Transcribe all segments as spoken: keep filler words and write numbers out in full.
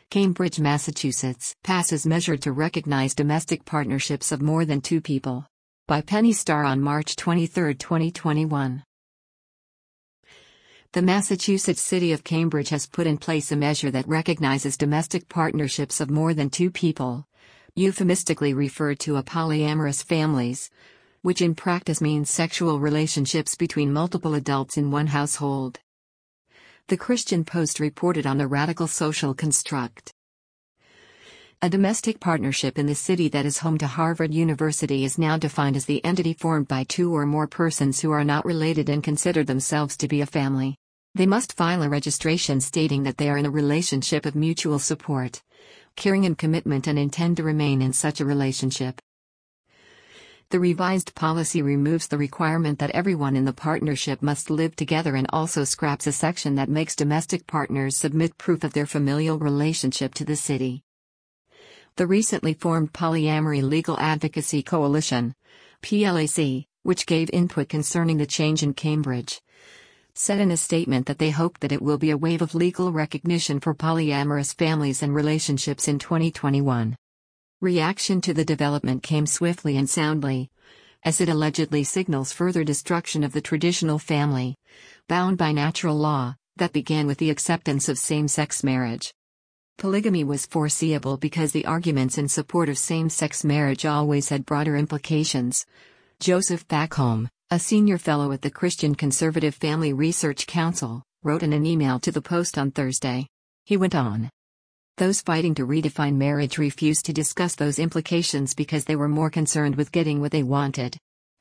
Cambridge, Massachusetts, passes measure to recognize domestic partnerships of more than two people. By Penny Starr on March twenty-third, twenty twenty-one. The Massachusetts city of Cambridge has put in place a measure that recognizes domestic partnerships of more than two people, euphemistically referred to as polyamorous families, which in practice means sexual relationships between multiple adults in one household. The Christian Post reported on the radical social construct. A domestic partnership in the city that is home to Harvard University is now defined as the entity formed by two or more persons who are not related and consider themselves to be a family. They must file a registration stating that they are in a relationship of mutual support, caring and commitment and intend to remain in such a relationship. The revised policy removes the requirement that everyone in the partnership must live together and also scraps a section that makes domestic partners submit proof of their familial relationship to the city. The recently formed Polyamory Legal Advocacy Coalition, P L A C, which gave input concerning the change in Cambridge, said in a statement that they hope that it will be a wave of legal recognition for polyamorous families and relationships in twenty twenty-one. Reaction to the development came swiftly and soundly, as it allegedly signals further destruction of the traditional family, bound by natural law, that began with the acceptance of same-sex marriage. Polygamy was foreseeable because the arguments in support of same-sex marriage always had broader implications. Joseph Backholm, a senior fellow at the Christian Conservative Family Research Council, wrote in an email to the Post on Thursday. He went on. Those fighting to redefine marriage refused to discuss those implications because they were more concerned with getting what they wanted.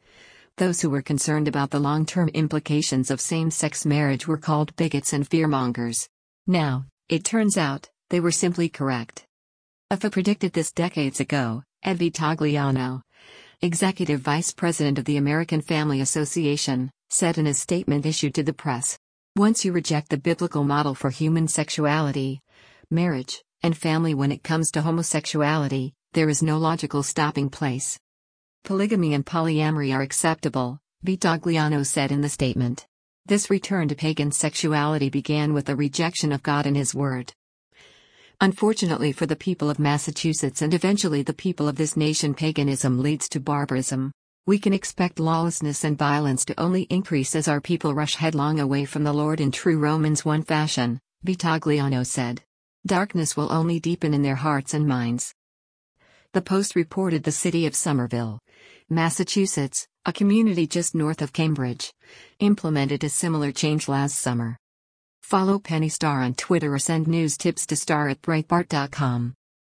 Those who were concerned about the long-term implications of same-sex marriage were called bigots and fearmongers. Now, it turns out, they were simply correct. If I predicted this decades ago, Ed Vitagliano, executive vice president of the American Family Association, said in a statement issued to the press. Once you reject the biblical model for human sexuality, marriage, and family when it comes to homosexuality, there is no logical stopping place. Polygamy and polyamory are acceptable, Vitagliano said in the statement. This return to pagan sexuality began with a rejection of God and His Word. Unfortunately for the people of Massachusetts and eventually the people of this nation, paganism leads to barbarism. We can expect lawlessness and violence to only increase as our people rush headlong away from the Lord in true Romans one fashion, Vitagliano said. Darkness will only deepen in their hearts and minds. The Post reported the city of Somerville, Massachusetts, a community just north of Cambridge, implemented a similar change last summer. Follow Penny Starr on Twitter or send news tips to star at breitbart dot com.